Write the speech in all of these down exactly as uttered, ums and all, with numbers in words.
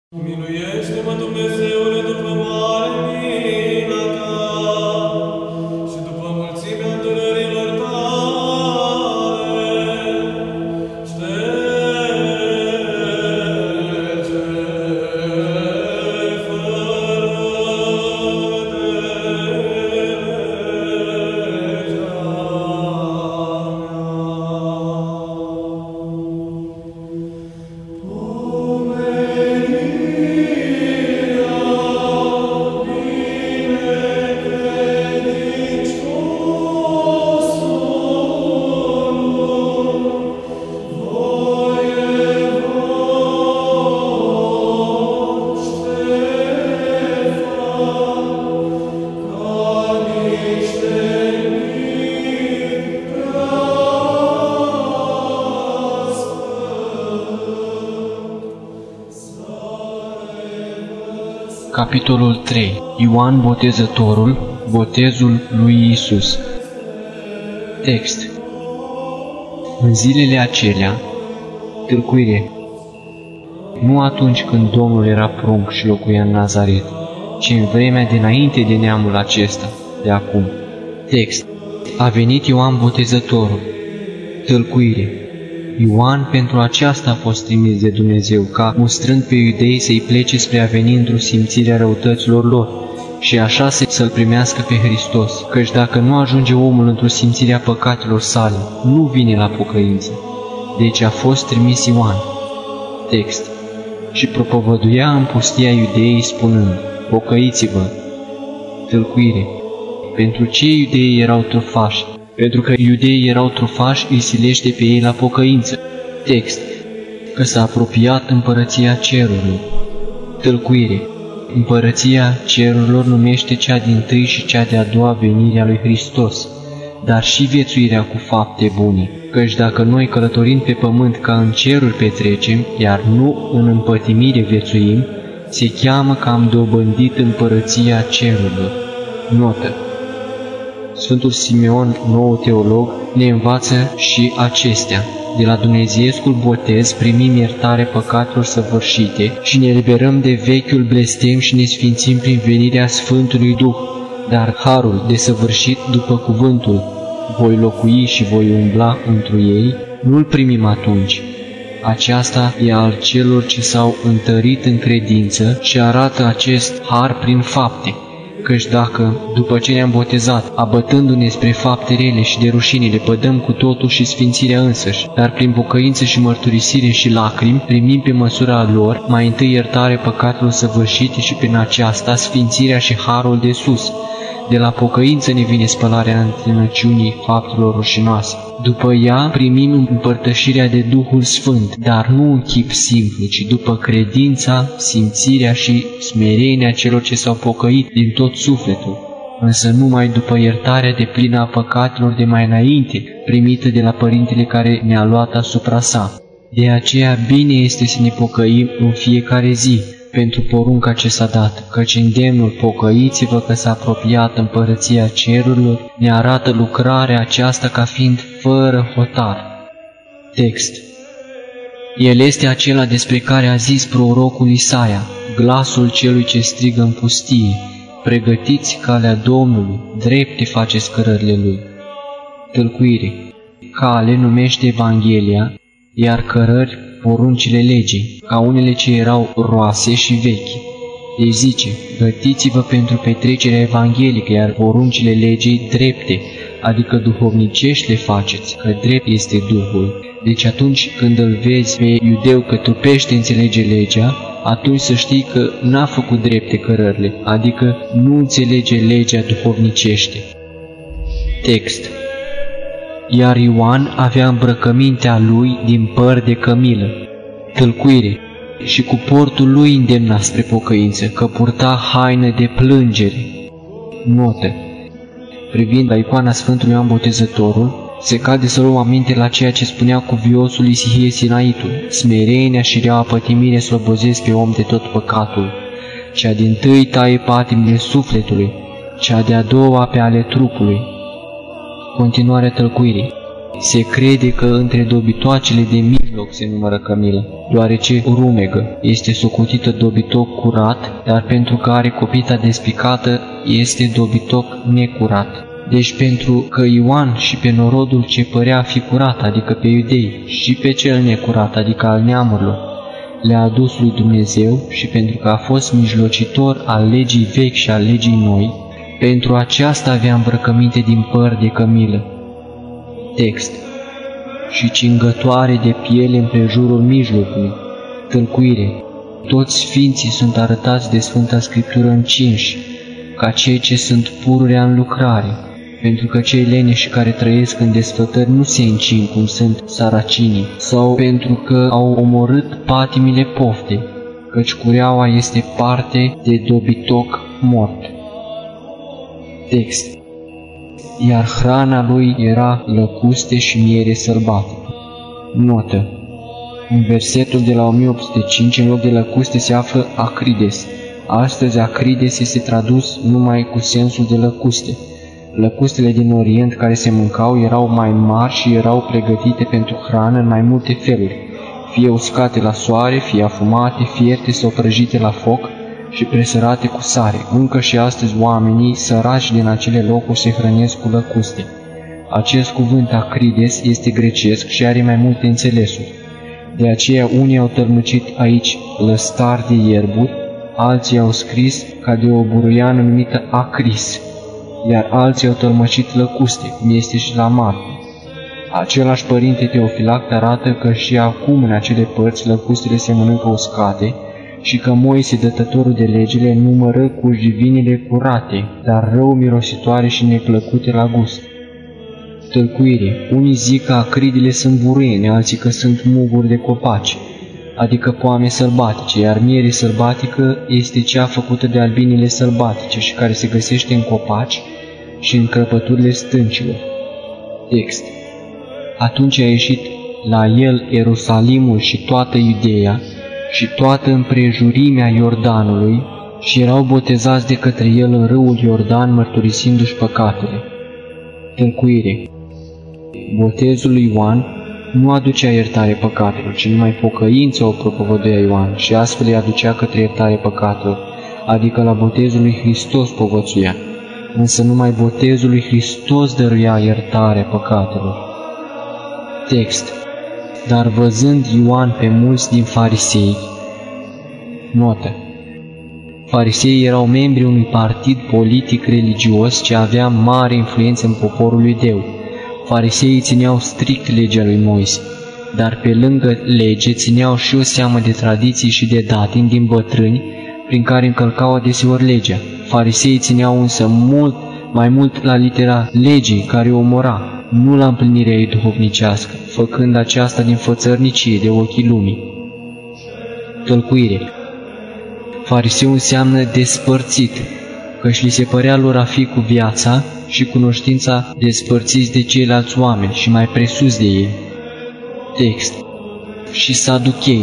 Miluiește-mă, Dumnezeule, după mare mila ta și după mulțimea îndurărilor tale. Șterge fără de legea Capitolul trei. Ioan Botezătorul, botezul lui Iisus. Text. În zilele acelea, tâlcuire, nu atunci când Domnul era prunc și locuia în Nazaret, ci în vremea dinainte de neamul acesta, de acum. Text. A venit Ioan Botezătorul, tâlcuire. Ioan pentru aceasta a fost trimis de Dumnezeu, ca, mustrând pe iudei să-i plece spre a veni într-o simțire a răutăților lor și așa să-L primească pe Hristos, căci dacă nu ajunge omul într-o simțire a păcatelor sale, nu vine la pocăință. Deci a fost trimis Ioan. Text. Și propovăduia în pustia iudeii spunând, pocăiți-vă. Tâlcuire. Pentru ce iudeii erau trufași? Pentru că iudeii erau trufași, îi silește pe ei la pocăință. Text. Că s-a apropiat împărăția cerurilor. Tâlcuire. Împărăția cerurilor numește cea dintâi și cea de-a doua venire a lui Hristos, dar și viețuirea cu fapte bune, căci dacă noi călătorind pe pământ ca în ceruri petrecem, iar nu în împătimire viețuim, se cheamă că am dobândit împărăția cerurilor. Notă. Sfântul Simeon, nou teolog, ne învață și acestea. De la dumnezeiescul botez primim iertare păcatelor săvârșite și ne eliberăm de vechiul blestem și ne sfințim prin venirea Sfântului Duh, dar harul desăvârșit după cuvântul, voi locui și voi umbla întru ei, nu-l primim atunci. Aceasta e al celor ce s-au întărit în credință și arată acest har prin fapte. Căci dacă, după ce ne-am botezat, abătându-ne spre fapte rele și de rușine, le pădăm cu totul și sfințirea însăși, dar prin pocăință și mărturisire și lacrimi, primim pe măsura lor, mai întâi iertare păcatelor săvârșite și prin aceasta sfințirea și harul de sus. De la pocăință ne vine spălarea întinăciunii faptelor rușinoase. După ea primim împărtășirea de Duhul Sfânt, dar nu în chip simplu, ci după credința, simțirea și smerenia celor ce s-au pocăit din tot sufletul, însă numai după iertarea deplină a păcatelor de mai înainte, primită de la Părintele care ne-a luat asupra sa. De aceea bine este să ne pocăim în fiecare zi, pentru porunca ce s-a dat, căci îndemnul pocăiți-vă că s-a apropiat împărăția cerurilor, ne arată lucrarea aceasta ca fiind fără hotar. Text. El este acela despre care a zis prorocul Isaia, glasul celui ce strigă în pustie, pregătiți calea Domnului, drepte faceți cărările Lui. Tâlcuire. Cale numește Evanghelia, iar cărări poruncile legii, ca unele ce erau roase și vechi. Deci zice, gătiți-vă pentru petrecerea evanghelică, iar poruncile legii drepte, adică duhovnicești le faceți, că drept este Duhul. Deci atunci când îl vezi pe iudeu că trupește înțelege legea, atunci să știi că n-a făcut drepte cărările, adică nu înțelege legea duhovnicește. Text. Iar Ioan avea îmbrăcămintea lui din păr de cămilă. Tâlcuire. Și cu portul lui îndemna spre pocăință, că purta haină de plângere. Notă. Privind la icoana Sfântului Ioan Botezătorul, se cade să luăm aminte la ceea ce spunea cuviosul Isihie Sinaitul. Smerenia și reaua pătimire slobozesc pe om de tot păcatul. Cea dintâi taie patimile sufletului, cea de-a doua pe ale trupului. Continuarea tălcuirii. Se crede că între dobitoacele de mijloc se numără cămilă, deoarece rumegă este socotită dobitoc curat, dar pentru că are copita despicată este dobitoc necurat. Deci pentru că Ioan și pe norodul ce părea a fi curat, adică pe iudei, și pe cel necurat, adică al neamurilor, le-a adus lui Dumnezeu și pentru că a fost mijlocitor al legii vechi și al legii noi, pentru aceasta avea îmbrăcăminte din păr de cămilă. Text. Și cingătoare de piele împrejurul mijlocului. Tâlcuire. Toți sfinții sunt arătați de Sfânta Scriptură încinși, ca cei ce sunt pururea în lucrare, pentru că cei leneși care trăiesc în desfătări nu se încin cum sunt saracinii, sau pentru că au omorât patimile pofte, căci cureaua este parte de dobitoc mort. Text. Iar hrana lui era lăcuste și miere sălbatică. Notă. În versetul de la o mie opt sute cinci, în loc de lăcuste se află acrides. Astăzi acrides este tradus numai cu sensul de lăcuste. Lăcustele din Orient care se mâncau erau mai mari și erau pregătite pentru hrană în mai multe feluri, fie uscate la soare, fie afumate, fierte sau prăjite la foc și presărate cu sare. Încă și astăzi oamenii săraci din acele locuri se hrănesc cu lăcuste. Acest cuvânt acrides este grecesc și are mai multe înțelesuri. De aceea unii au tălmăcit aici lăstar de ierburi, alții au scris ca de o buruiană numită acris, iar alții au tălmăcit lăcuste, cum este și la Marcu. Același părinte Teofilact arată că și acum în acele părți lăcustele se mănâncă uscate și că Moise, dătătorul de legile, numără cu jivinile curate, dar rău mirositoare și neplăcute la gust. Tâlcuire. Unii zic că acridile sunt buruiene, alții că sunt muguri de copaci, adică poame sălbatice, iar miere sălbatică este cea făcută de albinele sălbatice și care se găsește în copaci și în crăpăturile stâncilor. Text. Atunci a ieșit la el Ierusalimul și toată Iudeea și toată împrejurimea Iordanului și erau botezați de către el în râul Iordan, mărturisindu-și păcatele. Tâlcuire. Botezul lui Ioan nu aducea iertare păcatelor, ci numai pocăință o propovăduia Ioan și astfel îi aducea către iertare păcatelor, adică la botezul lui Hristos povățuia, însă numai botezul lui Hristos dăruia iertarea păcatelor. Text. Dar văzând Ioan pe mulți din farisei, notă. Fariseii erau membri unui partid politic religios ce avea mare influență în poporul lui Deu. Fariseii țineau strict legea lui Moise, dar pe lângă lege țineau și o seamă de tradiții și de datini din bătrâni, prin care încălcau adeseori legea. Fariseii țineau însă mult mai mult la litera legii care o omora, nu la împlinirea ei duhovnicească, făcând aceasta din fățărnicie de ochii lumii. Tălcuire. Fariseu înseamnă despărțit, căci li se părea lor a fi cu viața și cunoștința despărțiți de ceilalți oameni și mai presus de ei. Text. Și saduchei.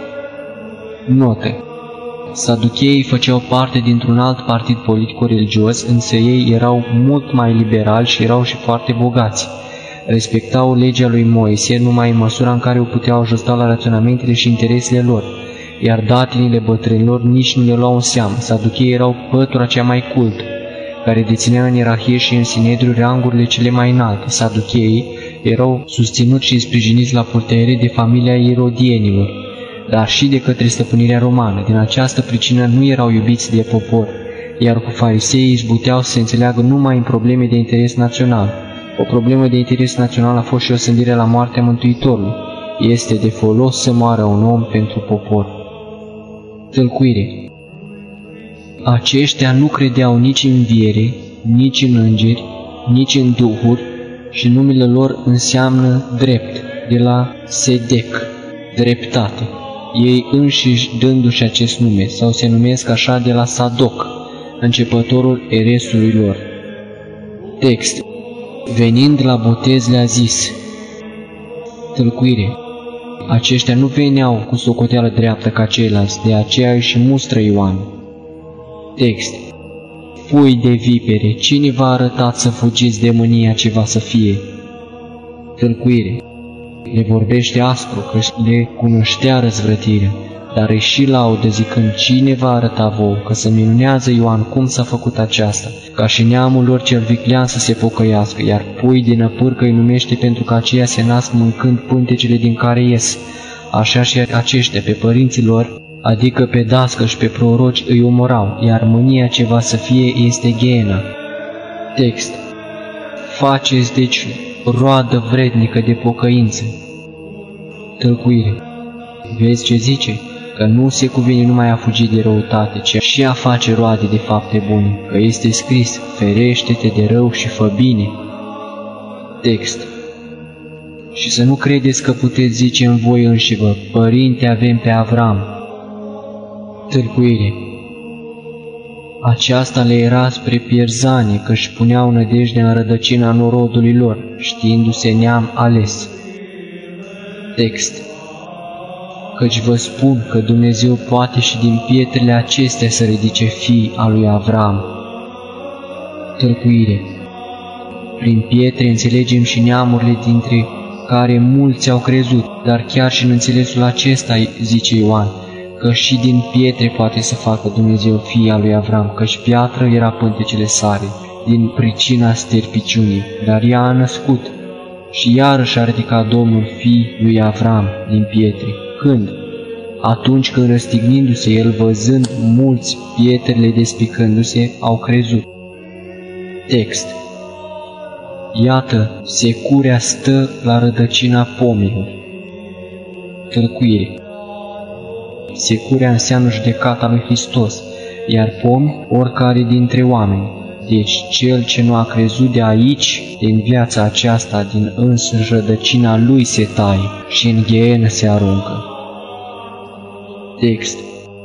Notă. Saducheii făceau parte dintr-un alt partid politico-religios, însă ei erau mult mai liberali și erau și foarte bogați. Respectau legea lui Moise numai în măsura în care o puteau ajusta la raționamentele și interesele lor, iar datinile bătrânilor nici nu le luau în seamă. Saducheii erau pătura cea mai cultă, care deținea în ierarhie și în sinedriu rangurile cele mai înalte. Saducheii erau susținuți și sprijiniți la putere de familia irodienilor, dar și de către stăpânirea romană. Din această pricină nu erau iubiți de popor, iar cu fariseii izbuteau să se înțeleagă numai în probleme de interes național. O problemă de interes național a fost și o sândire la moartea Mântuitorului. Este de folos să moară un om pentru popor. Tâlcuire. Aceștia nu credeau nici în înviere, nici în îngeri, nici în duhuri și numele lor înseamnă drept, de la sedec, dreptate. Ei înșiși dându-și acest nume, sau se numesc așa de la Sadoc, începătorul eresului lor. Text. Venind la botez le-a zis. Tâlcuire. Aceștia nu veneau cu socoteală dreaptă ca ceilalți, de aceea îi și mustră Ioan. Text. Fui de vipere, cine v-a arătat să fugiți de mânia ce va să fie? Tâlcuire. Le vorbește aspru, că le cunoștea răzvrătirea, dar îi și laudă zicând: cine va arăta vouă, că se minunează Ioan cum s-a făcut aceasta, ca și neamul lor cel viclean să se pocăiască, iar pui de năpârcă îi numește pentru că aceia se nasc mâncând pântecele din care ies. Așa și aceștia pe părinții lor, adică pe dască și pe proroci, îi omorau, iar mânia ce va să fie este gheena. Text. Faceți deci roadă vrednică de pocăință. Tâlcuire. Vezi ce zice? Că nu se cuvine numai a fugi de răutate, ci și a face roade de fapte bune, că este scris: ferește-te de rău și fă bine. Text. Și să nu credeți că puteți zice în voi înșivă: părinte avem pe Avram. Tâlcuire. Aceasta le era spre pierzanie, că își puneau nădejdea în rădăcina norodului lor, știindu-se neam ales. Text. Căci vă spun că Dumnezeu poate și din pietrele acestea să ridice fii al lui Avram. Tâlcuire. Prin pietre înțelegem și neamurile dintre care mulți au crezut, dar chiar și în înțelesul acesta, zice Ioan, că și din pietre poate să facă Dumnezeu fii al lui Avram, căci piatră era pântecele sare, din pricina sterpiciunii, dar ea a născut. Și iarăși a ridicat Domnul fii lui Avram din pietre. Când? Atunci când, răstignindu-se el, văzând mulți pietrele despicându-se, au crezut. Text. Iată, securea stă la rădăcina pomilor. Tâlcuire. Securea înseamnă judecata lui Hristos, iar pomi oricare dintre oameni. Deci cel ce nu a crezut de aici, din viața aceasta, din însăși rădăcina lui se taie și în ghenă se aruncă. Text.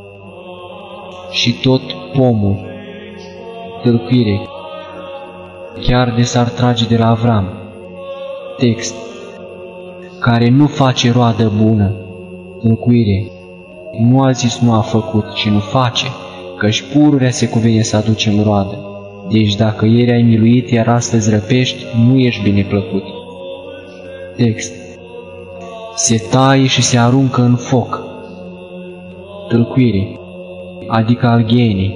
Și tot pomul. Tâlcuire. Chiar de s-ar trage de la Avram. Text. Care nu face roadă bună. Tâlcuire. Nu a zis nu a făcut, ci nu face, căci pururea se cuvine să aducem roadă. Deci dacă ieri ai miluit, iar astăzi răpești, nu ești bine plăcut. Text. Se taie și se aruncă în foc. Tâlcuire. Adică al ghenii.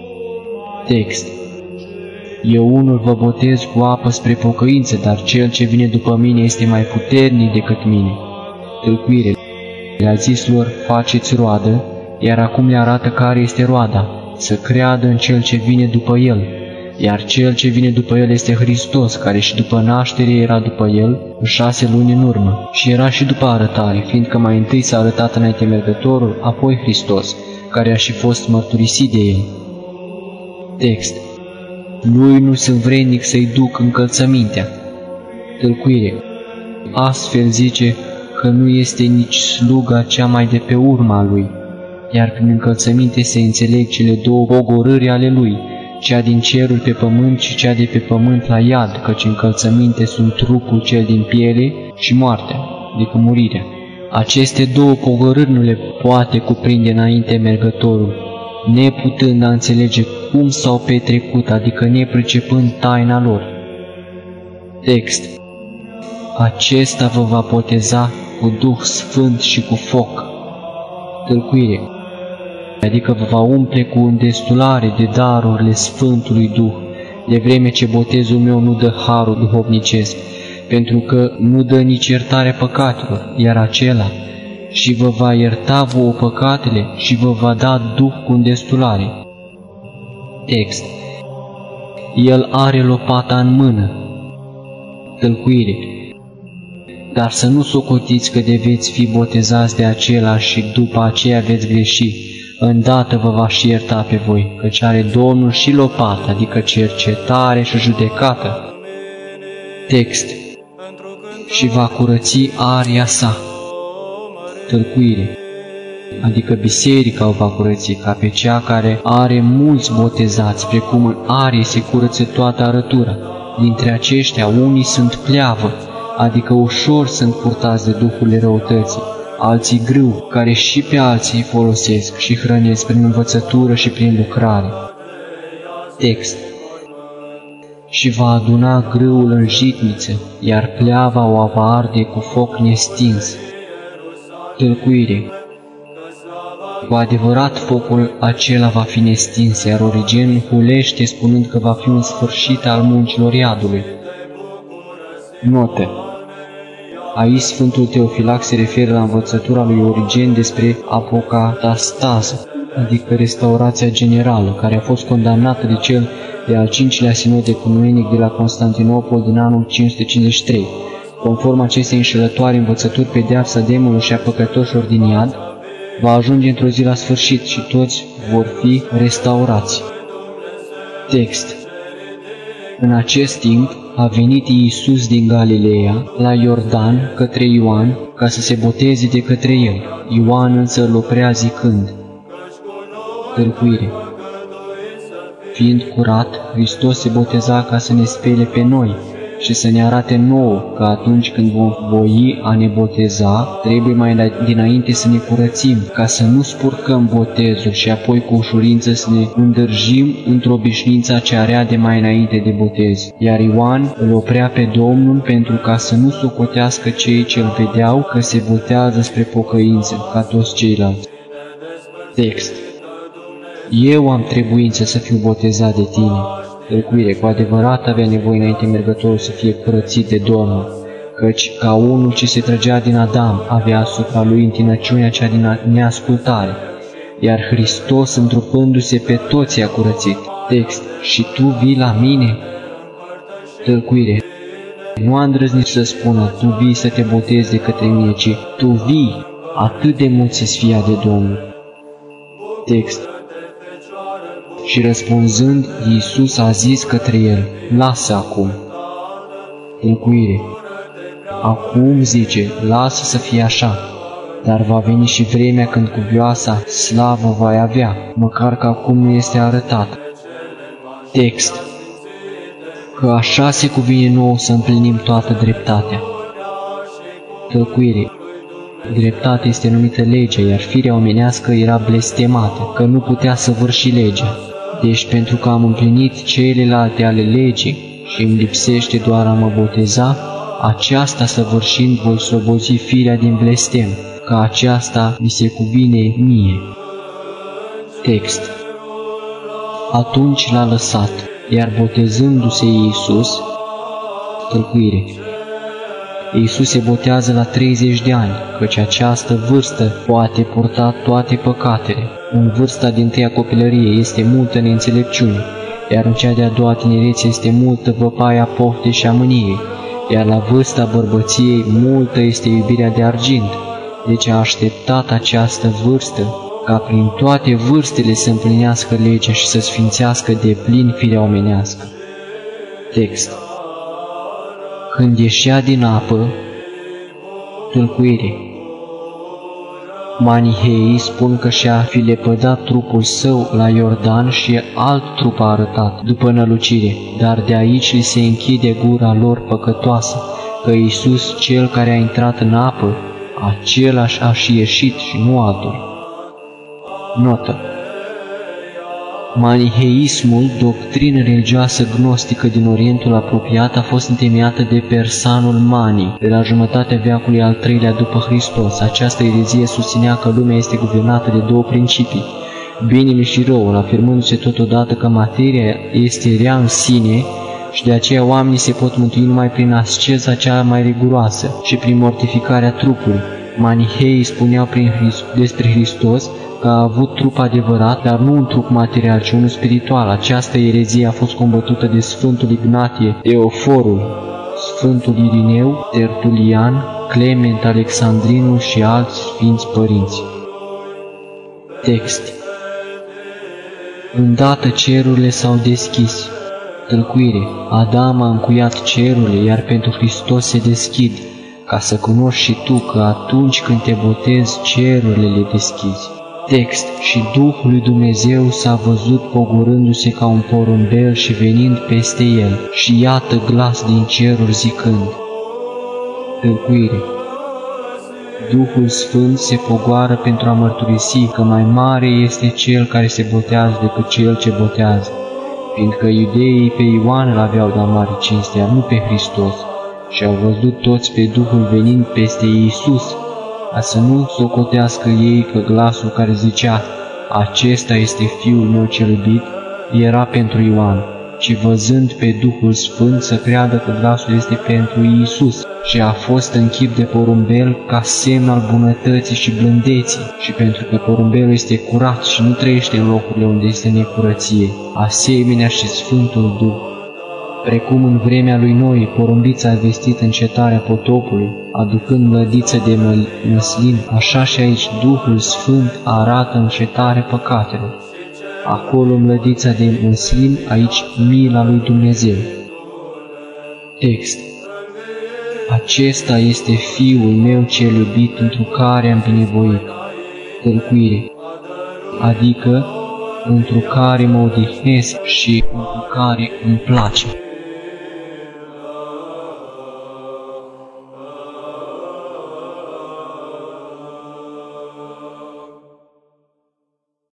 Text. Eu unul vă botez cu apă spre pocăință, dar cel ce vine după mine este mai puternic decât mine. Tâlcuire. Le-a zis lor: faceți roadă, iar acum le arată care este roada, să creadă în cel ce vine după el, iar cel ce vine după el este Hristos, care și după naștere era după el, în șase luni în urmă, și era și după arătare, fiindcă mai întâi s-a arătat înainte mergătorul, apoi Hristos, care a și fost mărturisit de el. Text. Lui nu sunt vrednic să-i duc încălțămintea. Tâlcuire. Astfel zice că nu este nici sluga cea mai de pe urma lui, iar prin încălțăminte se înțeleg cele două pogorâri ale lui, cea din cerul pe pământ și cea de pe pământ la iad, căci încălțăminte sunt trupul cel din piele și moartea, adică murirea. Aceste două pogorâri nu le poate cuprinde înainte mergătorul, neputând a înțelege cum s-au petrecut, adică nepricepând taina lor. Text. Acesta vă va boteza cu Duh Sfânt și cu foc. Tâlcuire. Adică vă va umple cu îndestulare de darurile Sfântului Duh, de vreme ce botezul meu nu dă harul duhovnicesc, pentru că nu dă nici iertarea păcatelor, iar acela și vă va ierta vouă păcatele și vă va da Duh cu îndestulare. Text. El are lopata în mână. Tâlcuire. Dar să nu socotiți că de veți fi botezați de acela și după aceea veți greși, îndată vă va și ierta pe voi, căci are Domnul și lopată, adică cercetare și judecată. Text. Și va curăți aria sa. Tâlcuire. Adică biserica o va curăți, ca pe cea care are mulți botezați, precum în arie se curăță toată arătura. Dintre aceștia unii sunt pleavă, adică ușor sunt purtați de duhurile răutății, alții grâu, care și pe alții îi folosesc și hrănesc prin învățătură și prin lucrare. Text. și va aduna grâul în jitniță, iar pleava o va arde cu foc nestins. Tâlcuire. Cu adevărat focul acela va fi nestins, iar Origen hulește spunând că va fi un sfârșit al muncilor iadului. Notă. Aici Sfântul Teofilac se referă la învățătura lui Origen despre apocatastază, adică restaurația generală, care a fost condamnată de cel de-al cincilea sinod ecumenic de la Constantinopol din anul cinci sute cincizeci și trei. Conform acestei înșelătoare învățături, pedeapsa demonului și a păcătoșilor din iad va ajunge într-o zi la sfârșit și toți vor fi restaurați. Text. În acest timp a venit Iisus din Galileea la Iordan către Ioan ca să se boteze de către el. Ioan însă îl oprea zicând. Tâlcuire. Fiind curat, Hristos se boteza ca să ne spele pe noi și să ne arate nouă că atunci când vom voi a ne boteza, trebuie mai dinainte să ne curățim, ca să nu spurcăm botezul și apoi cu ușurință să ne îndârjim într-o obișnuință ce area de mai înainte de botez. Iar Ioan îl oprea pe Domnul pentru ca să nu socotească cei ce îl vedeau că se botează spre pocăință, ca toți ceilalți. Text. Eu am trebuință să fiu botezat de tine. Tâlcuire. Cu adevărat avea nevoie înainte mergătorul să fie curățit de Domnul, căci ca unul ce se trăgea din Adam avea asupra lui întinăciunea cea din neascultare, iar Hristos, întrupându-se pe toți, i-a curățit. Text. Și tu vii la mine? Tâlcuire. Nu a îndrăznit să spună, tu vii să te botezi de către mine, ci tu vii, atât de mult se sfia de Domnul. Text. Și răspunzând, Iisus a zis către el, lasă acum. Tâlcuire. Acum, zice, lasă să fie așa, dar va veni și vremea când cuvioasa slavă va avea, măcar că acum nu este arătat. Text. Că așa se cuvine nouă să împlinim toată dreptatea. Tâlcuire. Dreptatea este numită legea, iar firea omenească era blestemată, că nu putea săvârși legea. Deci pentru că am împlinit celelalte ale legii și îmi lipsește doar a mă boteza, aceasta săvârșind voi slobozi firea din blestem, că aceasta mi se cuvine mie. Text. Atunci l-a lăsat, iar botezându-se Iisus, tâlcuire. Iisus se botează la treizeci de ani, căci această vârstă poate purta toate păcatele. În vârsta dintâia copilărie este multă neînțelepciune, iar în cea de-a doua tinerețe este multă văpaia poftei și a mâniei, iar la vârsta bărbăției multă este iubirea de argint. Deci a așteptat această vârstă, ca prin toate vârstele să împlinească legea și să sfințească de plin firea omenească. Text. Când ieșea din apă, tâlcuire. Maniheii spun că și-a fi lepădat trupul său la Iordan și alt trup a arătat după nălucire, dar de aici li se închide gura lor păcătoasă, că Iisus, cel care a intrat în apă, același a și ieșit și nu altul. Notă. Maniheismul, doctrină religioasă gnostică din Orientul apropiat, a fost întemeiată de Persanul Mani, de la jumătatea veacului al treilea după Hristos. Această erezie susținea că lumea este guvernată de două principii, binele și răul, afirmându-se totodată că materia este rea în sine și de aceea oamenii se pot mântui numai prin asceza cea mai riguroasă și prin mortificarea trupului. Maniheii spuneau prin Christ, despre Hristos că a avut trup adevărat, dar nu un trup material, ci unul spiritual. Această erezie a fost combătută de Sfântul Ignatie, Eoforul, Sfântul Irineu, Tertulian, Clement Alexandrinul și alți sfinți părinți. Text. Îndată cerurile s-au deschis. Tâlcuire. Adam a încuiat cerurile, iar pentru Hristos se deschid, ca să cunoști și tu că atunci când te botezi, cerurile le deschizi. Text. Și Duhul lui Dumnezeu s-a văzut pogorându-se ca un porumbel și venind peste el, și iată glas din ceruri zicând. Tâlcuire. Duhul Sfânt se pogoară pentru a mărturisi că mai mare este Cel care se botează decât Cel ce botează, fiindcă iudeii pe Ioan îl aveau de mare cinste, nu pe Hristos, și au văzut toți pe Duhul venind peste Iisus, ca să nu socotească ei că glasul care zicea, acesta este Fiul meu cel iubit, era pentru Ioan, ci văzând pe Duhul Sfânt să creadă că glasul este pentru Iisus, și a fost în chip de porumbel ca semn al bunătății și blândeții, și pentru că porumbelul este curat și nu trăiește în locurile unde este necurăție, asemenea și Sfântul Duh. Precum în vremea lui Noi, porumbița a vestit încetarea potopului, aducând mlădiță de măslin, așa și aici Duhul Sfânt arată încetarea păcatelor. Acolo mlădița de măslin, aici mila lui Dumnezeu. Text. Acesta este Fiul meu cel iubit, întru care am binevoit. Tălcuire. Adică, întru care mă odihnesc și întru care îmi place.